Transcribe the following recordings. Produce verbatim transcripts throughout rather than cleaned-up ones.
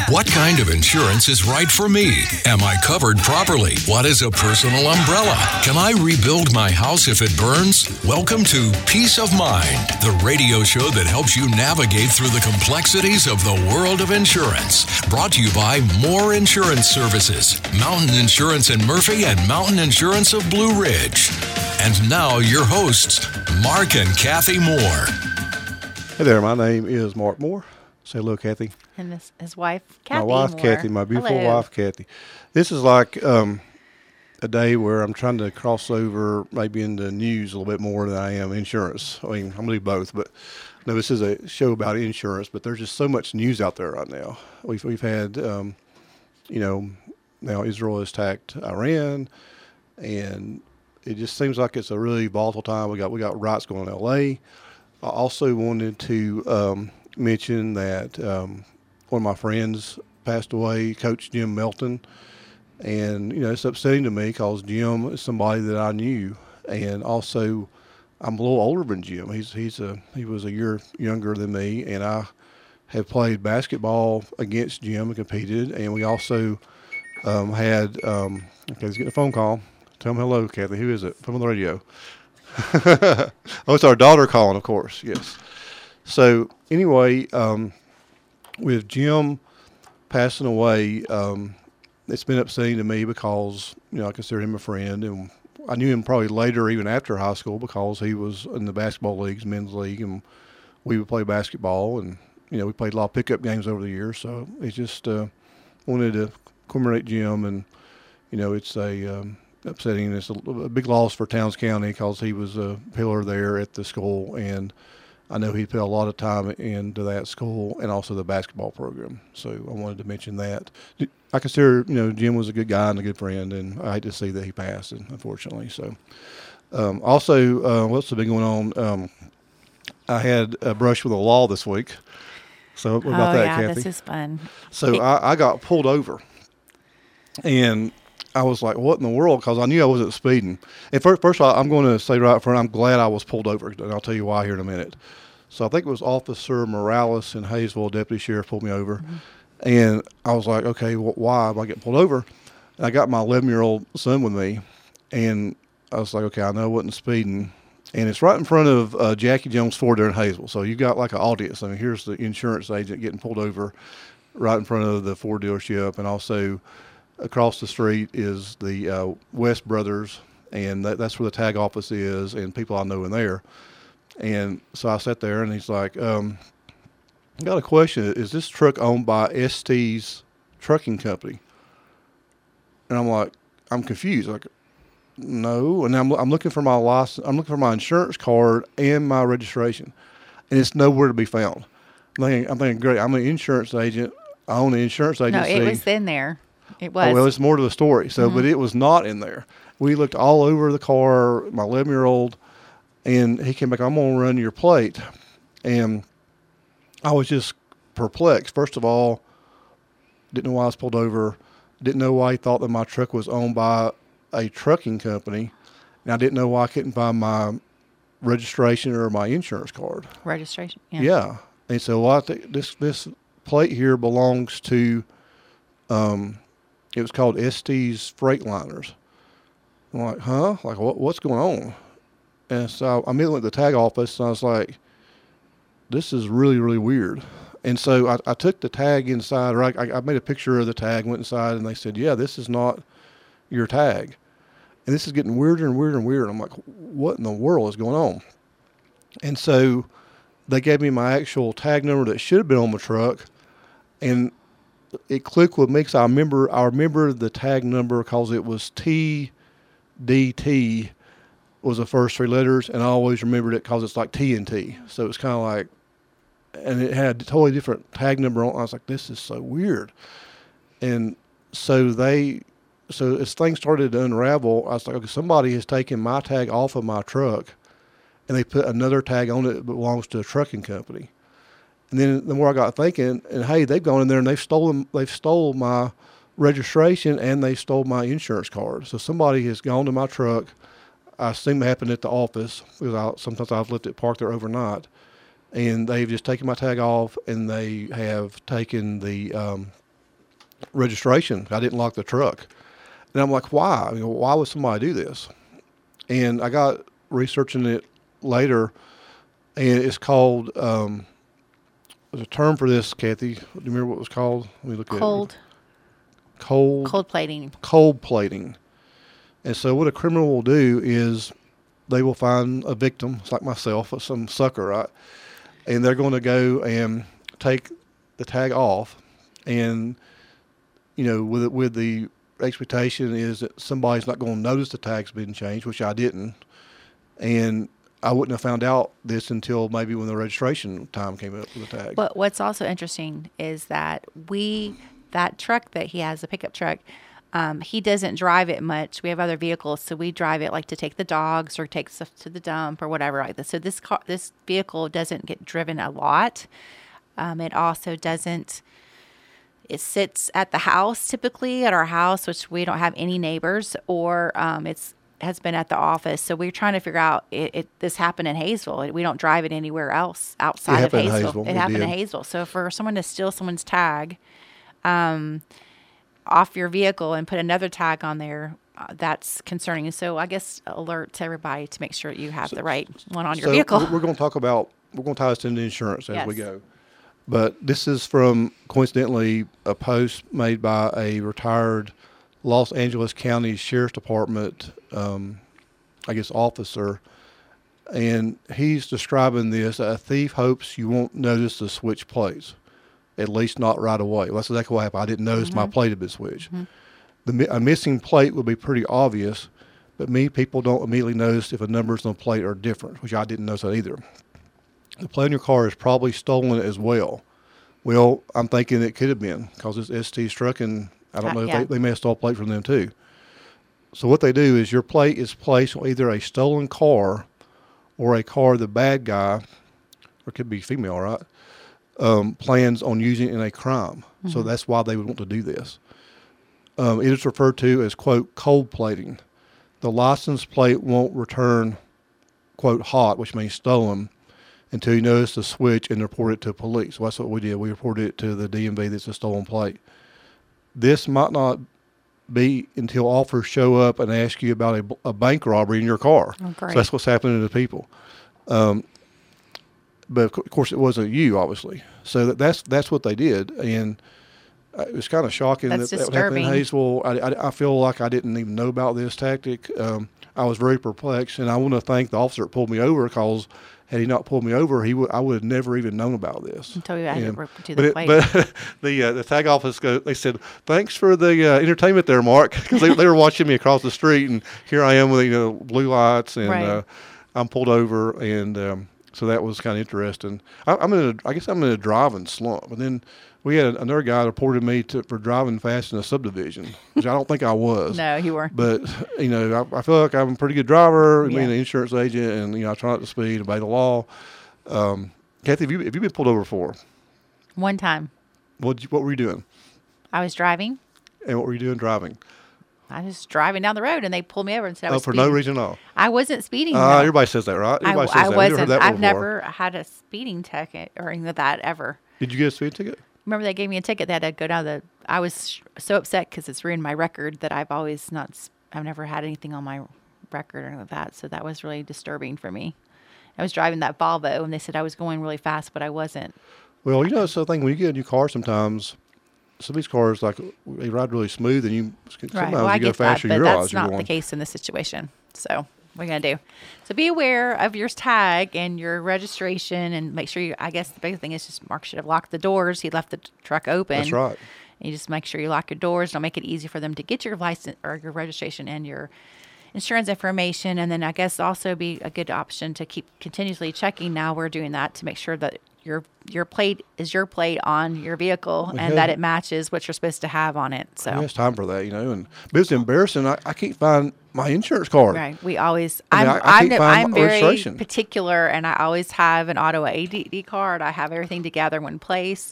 What kind of insurance is right for me? Am I covered properly? What is a personal umbrella? Can I rebuild my house if it burns? Welcome to Peace of Mind, the radio show that helps you navigate through the complexities of the world of insurance. Brought to you by Moore Insurance Services, Mountain Insurance in Murphy and Mountain Insurance of Blue Ridge. And now your hosts, Mark and Kathy Moore. Hey there, my name is Mark Moore. Say hello, Kathy. And this, his wife, Kathy My wife, Moore. Kathy, my beautiful Hello. wife, Kathy. This is like um, a day where I'm trying to cross over maybe into news a little bit more than I am insurance. I mean, I'm going to do both, but no, this is a show about insurance, but there's just so much news out there right now. We've, we've had, um, you know, now Israel has attacked Iran, and it just seems like it's a really volatile time. We got, we got riots going in L A. I also wanted to um, mention that um, one of my friends passed away, Coach Jim Melton, and you know it's upsetting to me because Jim is somebody that I knew, and also I'm a little older than Jim. He's he's a he was a year younger than me, and I have played basketball against Jim and competed, and we also um, had um, okay, he's getting a phone call. Tell him hello, Kathy. Who is it? Put him on the radio. Oh, it's our daughter calling, of course. Yes. So anyway, um, with Jim passing away, um, it's been upsetting to me because, you know, I consider him a friend, and I knew him probably later, even after high school, because he was in the basketball leagues, men's league, and we would play basketball, and, you know, we played a lot of pickup games over the years. So it's just uh, wanted to commemorate Jim, and, you know, it's a um, upsetting. It's a, a big loss for Towns County because he was a pillar there at the school, and I know he put a lot of time into that school and also the basketball program. So I wanted to mention that. I consider, you know, Jim was a good guy and a good friend, and I hate to see that he passed, unfortunately. So um, also, uh, what's been going on? Um, I had a brush with the law this week. So what about oh, that, yeah, Kathy? this is fun. So I, I got pulled over, and I was like, what in the world? Because I knew I wasn't speeding. And first, first of all, I'm going to say right up front, I'm glad I was pulled over, and I'll tell you why here in a minute. So I think it was Officer Morales in Hayesville, Deputy Sheriff, pulled me over. Mm-hmm. And I was like, okay, well, why am I getting pulled over? And I got my eleven-year-old son with me, and I was like, okay, I know I wasn't speeding. And it's right in front of uh, Jackie Jones Ford there in Hayesville. So you got like an audience. I mean, here's the insurance agent getting pulled over right in front of the Ford dealership, and also across the street is the uh, West Brothers, and that, that's where the tag office is, and people I know in there. And so I sat there, and he's like, um, I got a question. Is this truck owned by S T's trucking company? And I'm like, I'm confused. Like, no. And I'm, I'm looking for my license. I'm looking for my insurance card and my registration, and it's nowhere to be found. I'm thinking, I'm thinking great. I'm an insurance agent. I own an insurance agency. No, it was in there. It was. Oh, well, it's more to the story. So, mm-hmm. But it was not in there. We looked all over the car, my eleven-year-old, and he came back, I'm going to run your plate. And I was just perplexed. First of all, didn't know why I was pulled over. Didn't know why he thought that my truck was owned by a trucking company. And I didn't know why I couldn't find my registration or my insurance card. Registration, yeah. Yeah. And so well, I think this, this plate here belongs to, um, it was called S T's Freightliners. I'm like, huh? Like, what? What's going on? And so I immediately went to the tag office, and I was like, this is really, really weird. And so I, I took the tag inside, or I, I made a picture of the tag, went inside, and they said, yeah, this is not your tag. And this is getting weirder and weirder and weirder. I'm like, what in the world is going on? And so they gave me my actual tag number that should have been on my truck, and it clicked with me because I remember, I remember the tag number because it was T D T was the first three letters, and I always remembered it because it's like T N T. So it's kind of like, and it had a totally different tag number on. I was like, this is so weird. And so they, so as things started to unravel, I was like, okay, somebody has taken my tag off of my truck, and they put another tag on it that belongs to a trucking company. And then the more I got thinking, and hey, they've gone in there and they've stolen, they've stole my registration and they stole my insurance card. So somebody has gone to my truck. I assume it happened at the office because I, sometimes I've left it parked there overnight, and they've just taken my tag off, and they have taken the um, registration. I didn't lock the truck. And I'm like, why? I mean, why would somebody do this? And I got researching it later, and it's called, um, there's a term for this, Kathy. Do you remember what it was called? Let me look Cold. at it. Cold. Cold plating. Cold plating. And so what a criminal will do is they will find a victim, it's like myself, or some sucker, right? And they're going to go and take the tag off, and you know, with with the expectation is that somebody's not going to notice the tag's been changed, which I didn't, and I wouldn't have found out this until maybe when the registration time came up with the tag. But what's also interesting is that we that truck that he has, the pickup truck. Um, he doesn't drive it much. We have other vehicles, so we drive it like to take the dogs or take stuff to the dump or whatever like this. So this car, this vehicle doesn't get driven a lot. Um, it also doesn't. It sits at the house typically at our house, which we don't have any neighbors, or um, it's has been at the office. So we're trying to figure out. It, it this happened in Hayesville. We don't drive it anywhere else outside of happened in Hayesville. Hayesville. It It happened in did. Hayesville. So for someone to steal someone's tag. Um, off your vehicle and put another tag on there, uh, that's concerning. So I guess alert to everybody to make sure you have the right one on your so vehicle. we're, we're going to talk about, we're going to tie this into insurance as we Yes. go. But this is from, coincidentally, a post made by a retired Los Angeles County Sheriff's Department, um, I guess, officer. And he's describing this: a thief hopes you won't notice the switch plates, at least not right away. Well, that's exactly what happened. I didn't notice Mm-hmm. my plate had been switched. Mm-hmm. The mi- a missing plate would be pretty obvious, but many people don't immediately notice if the numbers on the plate are different, which I didn't notice that either. The plate on your car is probably stolen as well. Well, I'm thinking it could have been because it's S T's truck, and I don't Uh, know if yeah. they, they may have stole a plate from them too. So what they do is your plate is placed on either a stolen car or a car the bad guy, or it could be female, right, um, plans on using in a crime. Mm-hmm. So that's why they would want to do this. Um, it is referred to as, quote, cold plating. The license plate won't return, quote, hot, which means stolen, until you notice the switch and report it to police. So that's what we did. We reported it to the D M V that's a stolen plate. This might not be until officers show up and ask you about a, a bank robbery in your car. Oh, great. So that's what's happening to people. Um, but of course, it wasn't you, obviously. So that, that's that's what they did, and uh, it was kind of shocking That's that that happened in disturbing. Hayesville. I, I, I feel like I didn't even know about this tactic. Um, I was very perplexed, and I want to thank the officer that pulled me over, because had he not pulled me over, he would I would have never even known about this. Until you had to And- rip to but the it- plate. But the uh, the tag office go, they said, "Thanks for the uh, entertainment there, Mark," because they, they were watching me across the street, and here I am with, you know, blue lights, and Right. uh, I'm pulled over, and um, so that was kind of interesting. I, I'm in a, I guess I'm in a driving slump, and then we had another guy that reported me to, for driving fast in a subdivision, which I don't think I was. No, you were. But, you know, I, I feel like I'm a pretty good driver, Yeah. being an insurance agent, and, you know, I try not to speed, obey the law. Um, Kathy, have you, have you been pulled over before? One time What what were you doing? I was driving. And what were you doing driving? I was driving down the road and they pulled me over and said I Oh, was for speeding. no reason at all. I wasn't speeding. Uh, though. everybody says that, right? I, Everybody I says that. We've wasn't. heard that I've before. never had a speeding ticket or anything like that ever. Did you get a speeding ticket? Remember they gave me a ticket. They had to go down the. I was sh- so upset because it's ruined my record that I've always not. s- I've never had anything on my record or anything like that. So that was really disturbing for me. I was driving that Volvo and they said I was going really fast, but I wasn't. Well, you know, it's the thing, when you get a new car sometimes, some of these cars, like, they ride really smooth, and you sometimes Right. Well, I you go get that, faster but than you realize that's you're not going. the case in this situation. So what are you gonna do? So be aware of your tag and your registration, and make sure you. I guess the big thing is just Mark should have locked the doors. He left the t- truck open. That's right. And you just make sure you lock your doors. Don't make it easy for them to get your license or your registration and your insurance information. And then I guess also be a good option to keep continuously checking. Now we're doing that to make sure that your your plate is your plate on your vehicle Okay. and that it matches what you're supposed to have on it. So. Who has time for that, you know? And but it's embarrassing. I, I can't find my insurance card. Right. We always. I mean, I'm. I- I I'm, can't find I'm my very registration. particular, and I always have an auto A D D card. I have everything together in one place.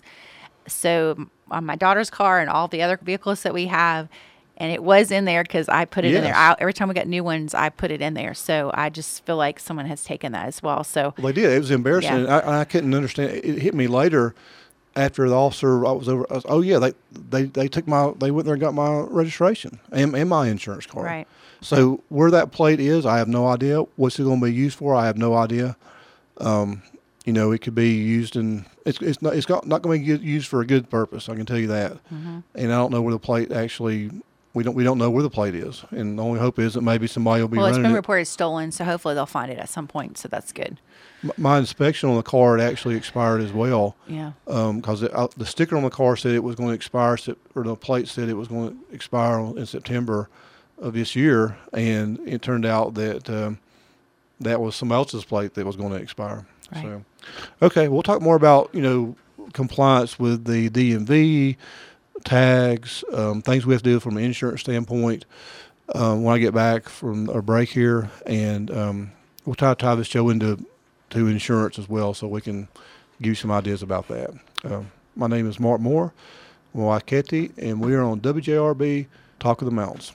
So on my daughter's car and all the other vehicles that we have, and it was in there because I put it in there. Yes. I, every time we got new ones, I put it in there. So I just feel like someone has taken that as well. So Well, they did. It was embarrassing. Yeah. I, I couldn't understand. It hit me later after the officer, I was over. I was, oh yeah, they, they they took my. They went there and got my registration and, and my insurance card. Right. So where that plate is, I have no idea. What's it going to be used for? I have no idea. Um, you know, it could be used in. It's it's not it's not, not going to be used for a good purpose. I can tell you that. Mm-hmm. And I don't know where the plate actually. We don't we don't know where the plate is, and the only hope is that maybe somebody will be well, running it. Well, it's been reported stolen, so hopefully they'll find it at some point. So that's good. My inspection on the car had actually expired as well. Yeah. Because um, the sticker on the car said it was going to expire, or the plate said it was going to expire in September of this year, and it turned out that um, that was somebody else's plate that was going to expire. Right. So, okay, we'll talk more about you know compliance with the D M V, tags, um, things we have to do from an insurance standpoint um, when I get back from our break here, and um, we'll try to tie this show into to insurance as well, so we can give you some ideas about that. Um, my name is Mark Moore, Moaketi, and we are on W J R B Talk of the Mountains.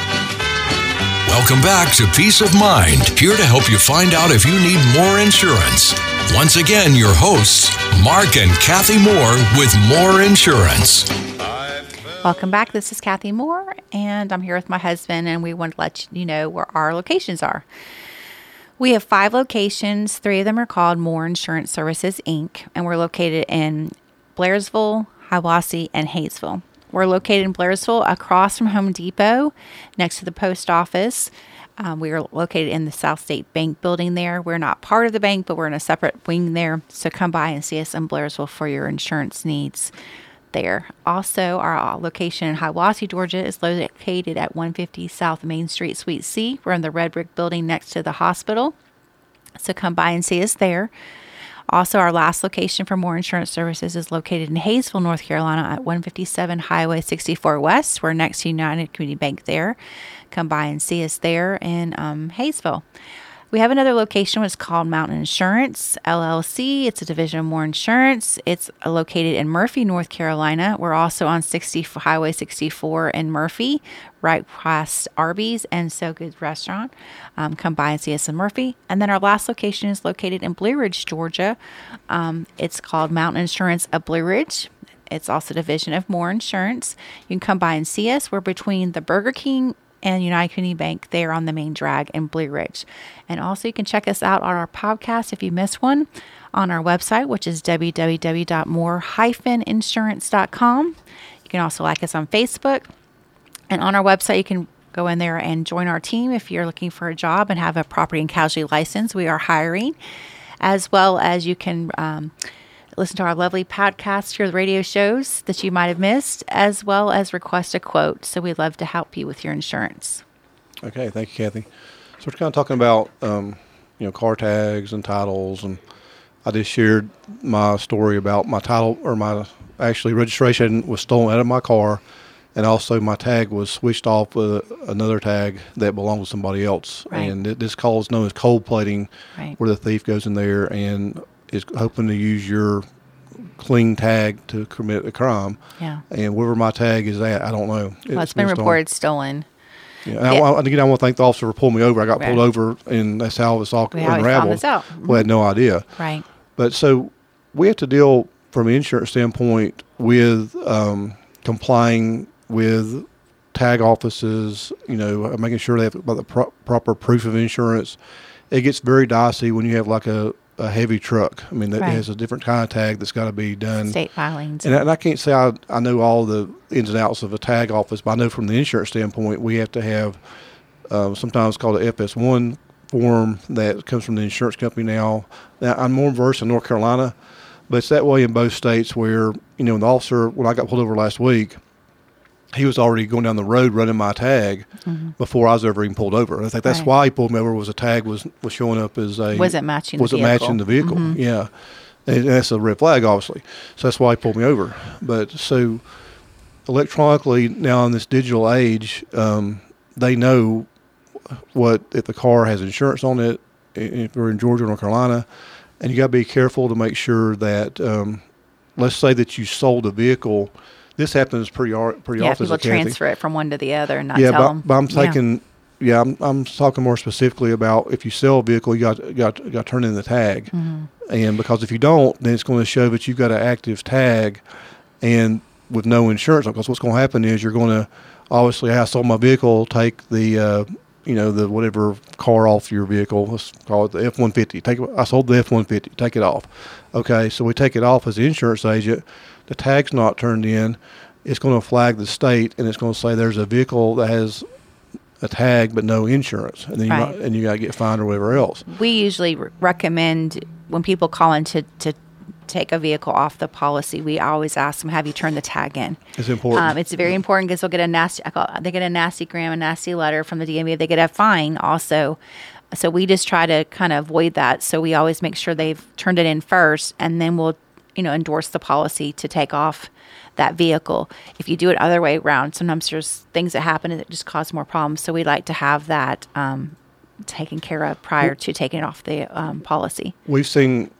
Welcome back to Peace of Mind, here to help you find out if you need more insurance. Once again, your hosts, Mark and Kathy Moore with More Insurance. Welcome back. This is Kathy Moore, and I'm here with my husband, and we want to let you know where our locations are. We have five locations. Three of them are called More Insurance Services, Incorporated, and we're located in Blairsville, Hiwassee, and Hayesville. We're located in Blairsville across from Home Depot, next to the post office. Um, we are located in the South State Bank building there. We're not part of the bank, but we're in a separate wing there. So come by and see us in Blairsville for your insurance needs there. Also, our location in Hiwassee, Georgia is located at one fifty South Main Street, Suite C. We're in the red brick building next to the hospital. So come by and see us there. Also, our last location for More Insurance Services is located in Hayesville, North Carolina at one fifty-seven Highway sixty-four West. We're next to United Community Bank there. Come by and see us there in um, Hayesville. We have another location, which is called Mountain Insurance, L L C. It's a division of More Insurance. It's located in Murphy, North Carolina. We're also on sixty Highway sixty-four in Murphy, right past Arby's and So Good Restaurant. Um, come by and see us in Murphy. And then our last location is located in Blue Ridge, Georgia. Um, it's called Mountain Insurance of Blue Ridge. It's also a division of More Insurance. You can come by and see us. We're between the Burger King and United Community Bank there on the main drag in Blue Ridge. And also you can check us out on our podcast if you missed one on our website, which is w w w dot more dash insurance dot com. You can also like us on Facebook. And on our website, you can go in there and join our team if you're looking for a job and have a property and casualty license. We are hiring, as well as you can um, listen to our lovely podcast, hear the radio shows that you might have missed, as well as request a quote. So we'd love to help you with your insurance. Okay, thank you, Kathy. So we're kind of talking about, um, you know, car tags and titles, and I just shared my story about my title, or my actually registration was stolen out of my car, and also my tag was switched off with another tag that belonged to somebody else. Right. And this call is known as cold plating, right, where the thief goes in there and is hoping to use your clean tag to commit a crime. Yeah. And wherever my tag is at, I don't know. Well, it's been, been reported stolen. Yeah. And yeah. I, I, again, I want to thank the officer for pulling me over. I got right. pulled over, and that's how this all we unraveled. This out. Mm-hmm. We had no idea. Right. But so we have to deal from an insurance standpoint with um, complying with tag offices, you know, making sure they have the pro- proper proof of insurance. It gets very dicey when you have like a, a heavy truck. I mean, that right. has a different kind of tag that's got to be done. State filings. And I, and I can't say I, I know all the ins and outs of a tag office, but I know from the insurance standpoint, we have to have uh, sometimes called an F S one form that comes from the insurance company now. Now, I'm more versed in North Carolina, but it's that way in both states where, you know, the officer, when I got pulled over last week, he was already going down the road running my tag mm-hmm. before I was ever even pulled over. I think that's right. why he pulled me over, was a tag was, was showing up as a... Was it matching was the it vehicle? matching the vehicle, mm-hmm. yeah. And that's a red flag, obviously. So that's why he pulled me over. But so electronically, now in this digital age, um, they know what, if the car has insurance on it, if we're in Georgia or North Carolina, and you got to be careful to make sure that, um, let's say that you sold a vehicle. This happens pretty pretty yeah, often. Yeah, people transfer it from one to the other and not yeah, tell but, them. but I'm thinking, Yeah, I'm, I'm talking more specifically about if you sell a vehicle, you got got got to turn in the tag, mm-hmm. and because if you don't, then it's going to show that you've got an active tag, and with no insurance. Because what's going to happen is you're going to obviously, I sold my vehicle, take the uh, you know the whatever car off your vehicle. Let's call it the F one fifty. Take I sold the F one fifty. Take it off. Okay, so we take it off as the insurance agent. The tag's not turned in. It's going to flag the state, and it's going to say there's a vehicle that has a tag but no insurance, and then you right. might, and you got to get fined or whatever else. We usually re- recommend when people call in to, to take a vehicle off the policy, we always ask them, have you turned the tag in? It's important. Um, it's very important because they'll get a nasty, I call it, they get a nasty gram, a nasty letter from the D M V. They get a fine also. So we just try to kind of avoid that. So we always make sure they've turned it in first, and then we'll, you know, endorse the policy to take off that vehicle. If you do it other way around, sometimes there's things that happen that just cause more problems. So we like to have that um, taken care of prior to taking it off the um, policy. We've seen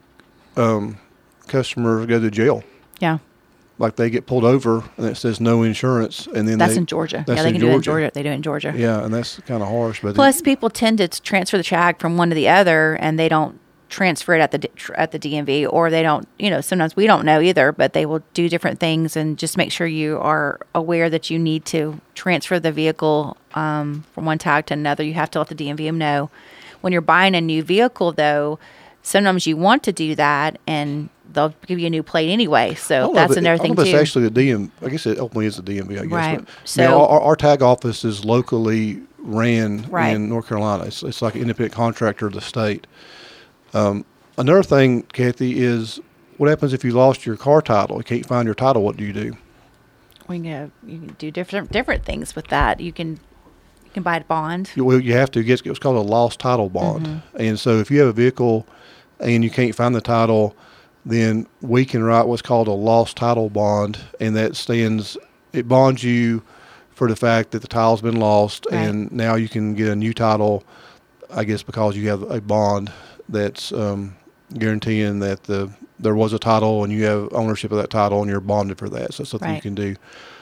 um, customers go to jail. Yeah. Like they get pulled over and it says no insurance, and then that's they, in Georgia. That's yeah, they in can Georgia. do it in Georgia. They do it in Georgia. Yeah, and that's kind of harsh. But plus, it, people tend to transfer the tag from one to the other, and they don't transfer it at the at the D M V, or they don't. You know, sometimes we don't know either, but they will do different things, and just make sure you are aware that you need to transfer the vehicle um, from one tag to another. You have to let the D M V know. When you're buying a new vehicle, though, sometimes you want to do that, and they'll give you a new plate anyway. So that's another thing too. It's actually the D M V. I guess it ultimately is the D M V. I guess. Right. But, so now, our, our tag office is locally ran right. in North Carolina. It's, it's like an independent contractor of the state. Um, another thing, Kathy, is what happens if you lost your car title? You can't find your title. What do you do? We can, you can do different different things with that. You can you can buy a bond. You, well, you have to get what's called a lost title bond. Mm-hmm. And so if you have a vehicle and you can't find the title, then we can write what's called a lost title bond, and that stands, it bonds you for the fact that the title's been lost, right. and now you can get a new title, I guess, because you have a bond that's um, guaranteeing that the there was a title and you have ownership of that title and you're bonded for that. So that's something right. you can do.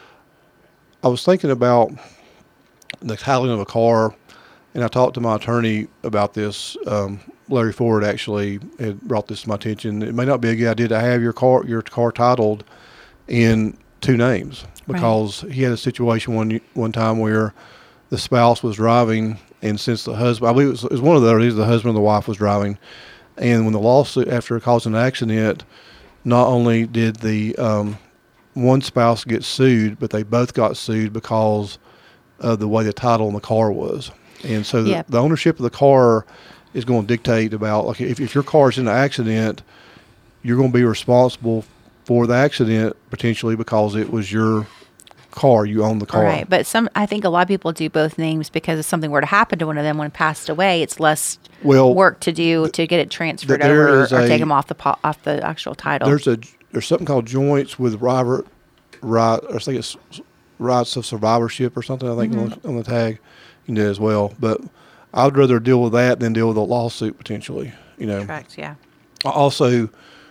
I was thinking about the titling of a car, and I talked to my attorney about this. Um, Larry Ford actually had brought this to my attention. It may not be a good idea to have your car your car titled in two names, because right. he had a situation one one time where the spouse was driving, and since the husband, I believe it was, it was one of those, the husband and the wife was driving, and when the lawsuit, after causing an accident, not only did the um, one spouse get sued, but they both got sued because of the way the title in the car was. And so the, yep. the ownership of the car is going to dictate about, like, if, if your car's in an accident, you're going to be responsible for the accident potentially because it was your car. You own the car. Right. But some, I think a lot of people do both names because if something were to happen to one of them when it passed away, it's less well, work to do to get it transferred th- over or, a, or take them off the po- off the actual title. There's a there's something called joints with Robert right. I think it's rights of survivorship or something. I think mm-hmm. on, the, on the tag you can do as well. But I'd rather deal with that than deal with a lawsuit potentially. You know. Correct. Yeah. Also,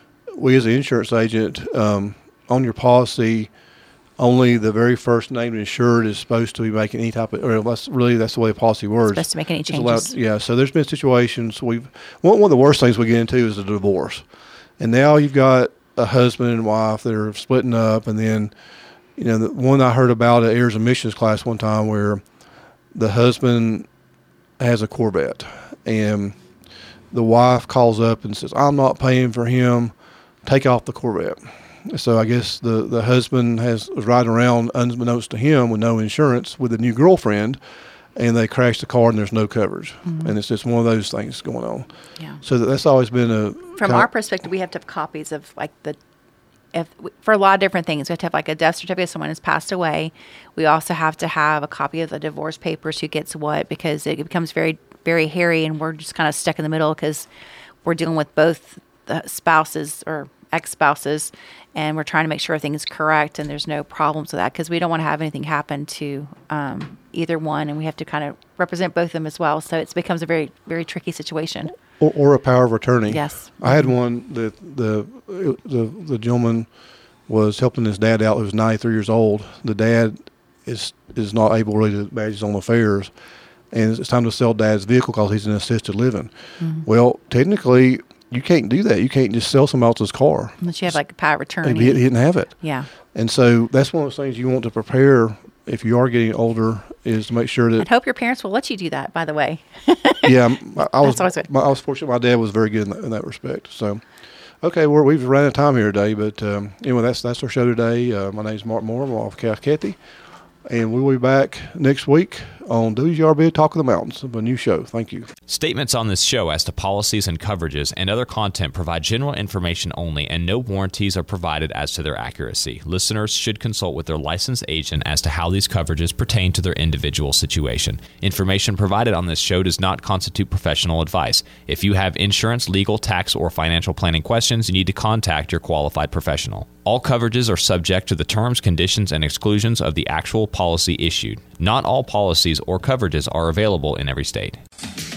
we as an insurance agent, um, on your policy, only the very first named insured is supposed to be making any type of, or that's really, that's the way the policy works. Supposed to make any changes. Allowed, yeah, so there's been situations, we've, one, one of the worst things we get into is a divorce. And now you've got a husband and wife that are splitting up, and then, you know, the one I heard about at Heirs and Missions class one time where the husband has a Corvette, and the wife calls up and says, I'm not paying for him, take off the Corvette. So I guess the, the husband has was riding around unbeknownst to him with no insurance with a new girlfriend, and they crash the car and there's no coverage. Mm-hmm. And it's just one of those things going on. Yeah. So that, that's always been a... From our perspective, we have to have copies of like the... If, for a lot of different things. We have to have like a death certificate if someone has passed away. We also have to have a copy of the divorce papers, who gets what, because it becomes very, very hairy, and we're just kind of stuck in the middle because we're dealing with both the spouses or ex-spouses, and we're trying to make sure everything is correct and there's no problems with that, because we don't want to have anything happen to um, either one, and we have to kind of represent both of them as well. So it becomes a very, very tricky situation. Or, or a power of attorney. Yes. I had one that the, the the gentleman was helping his dad out, who was ninety-three years old. The dad is is not able really to manage his own affairs, and it's time to sell Dad's vehicle because he's in assisted living. Mm-hmm. Well, technically, you can't do that. You can't just sell somebody else's car. Unless you have like a power of attorney. He didn't have it. Yeah. And so that's one of those things you want to prepare if you are getting older, is to make sure that. I hope your parents will let you do that, by the way. Yeah, I, I was. That's my, I was fortunate. My dad was very good in that, in that respect. So, okay, well, we've run out of time here today, but um, anyway, that's that's our show today. Uh, my name is Mark Moore. I'm off Kaskathy, and we will be back next week on W G R B Talk of the Mountains, of a new show. Thank you. Statements on this show as to policies and coverages and other content provide general information only, and no warranties are provided as to their accuracy. Listeners should consult with their licensed agent as to how these coverages pertain to their individual situation. Information provided on this show does not constitute professional advice. If you have insurance, legal, tax, or financial planning questions, you need to contact your qualified professional. All coverages are subject to the terms, conditions, and exclusions of the actual policy issued. Not all policies or coverages are available in every state.